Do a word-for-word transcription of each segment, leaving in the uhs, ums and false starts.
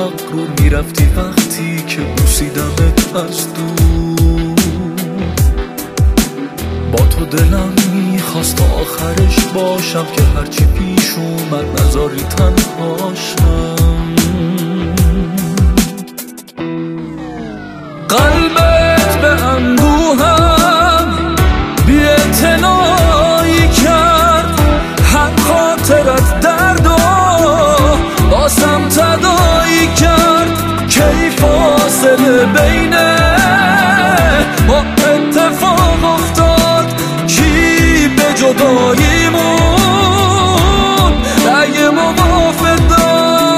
مغرور میرفتی وقتی که بوسیدمت از دور. با تو دلم میخواست تا آخرش باشم که هرچی پیش اومد نذاری تنهاشم. قلبت به اندوهم بی‌اعتنایی کرد، هر خاطرت درد و باسم تدایی کرد. کی فاصله بین ما اتفاق افتاد، کی به جداییمون رأی موافق داد.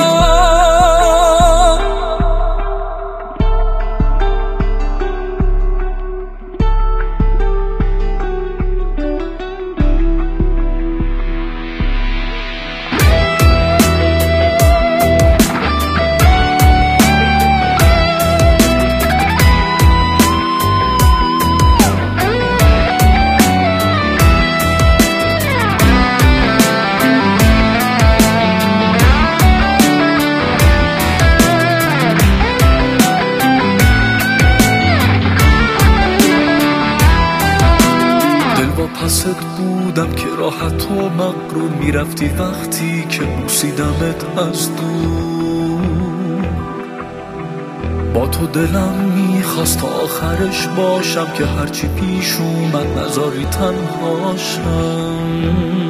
پست بودم که راحت و مغرور میرفتی وقتی که بوسیدمت از دور. با تو دلم میخواست تا آخرش باشم که هرچی پیش اومد نذاری تنهاشم.